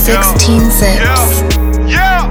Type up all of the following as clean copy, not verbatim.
16 Zips. Yeah.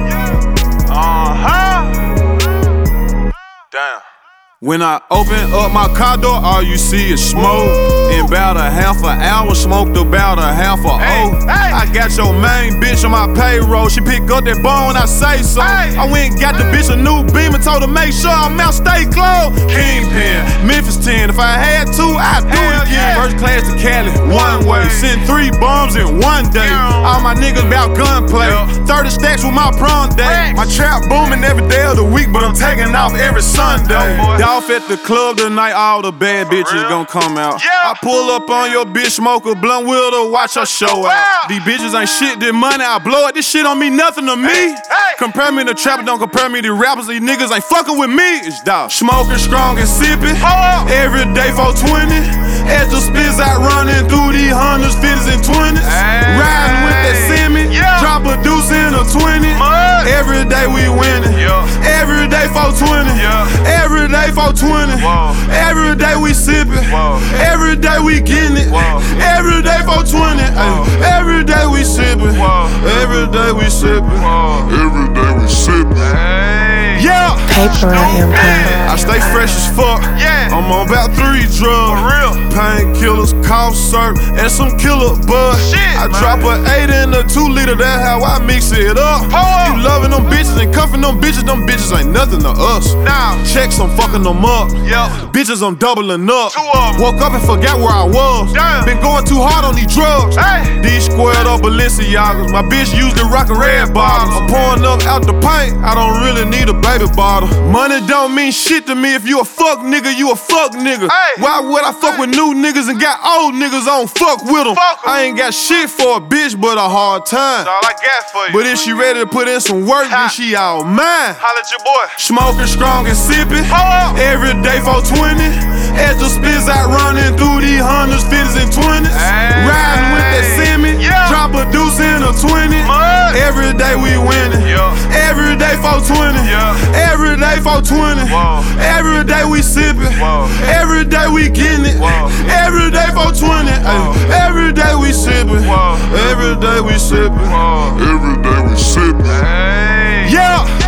Damn. When I open up my car door, all you see is smoke. In about a half an hour, smoked about a half a O. I got your main bitch on my payroll. She pick up that bone when I say so. I went and got the bitch a new beam and told her make sure I'm out, stay close. Kingpin, Memphis 10. If I had to, I'd do it again. First class to Cali, one way. Sent 3 bombs in one day. All my niggas about gunplay. 30 stacks with my prom day. My trap booming every day of the week, but I'm taking off every Sunday. Off at the club tonight, all the bad bitches gon' come out. I pull up on your bitch, smoke a blunt with her, watch her show out. These bitches ain't shit, this money I blow it, this shit don't mean nothing to me. Compare me to trapper, don't compare me to rappers, these niggas ain't fucking with me. It's dog. Smoking strong and sipping, every day 420. As the spits out running through these hundreds, 50s and 20s. Riding with that semi, drop a deuce in a 20. Every day we winning, every day 420. Every day 420. Every day we sippin'. Every day we gettin' it. Every day 420. Every day we sippin'. Every day we sippin'. Every day we sippin'. Yeah. Paper Empire. I stay fresh as fuck. I'm on about 3 drugs. Painkillers, cough syrup, and some killer bud. I drop a 8 in a 2 liter, that's how I mix it up. You loving them bitches and cuffing them bitches ain't nothing to us. Checks, I'm fucking them up. Bitches, I'm doubling up. Woke up and forgot where I was. Been going too hard on these drugs. These squared up Balenciagas. My bitch usually rockin' red bottles. I'm pouring up out the paint. I don't really need a baby bottle. Money don't mean shit to me. If you a fuck nigga, you a fuck nigga. Why would I fuck with new niggas and got old niggas? I don't fuck with them. I ain't got shit for a bitch but a hard time. That's all I got for you. But if she ready to put in some work, then she all mine. Holla at your boy. Smoking strong and sipping, every day 420. As the spits out running through these hundreds, 50s and 20s. Riding with that semi, drop a deuce in a 20. Every day we winning, every day 420. Every day 420. Every day we sippin'. Every day we gettin' it. Every day 420. Every day we sippin'. Every day we sippin'. Every day we sippin'. Yeah.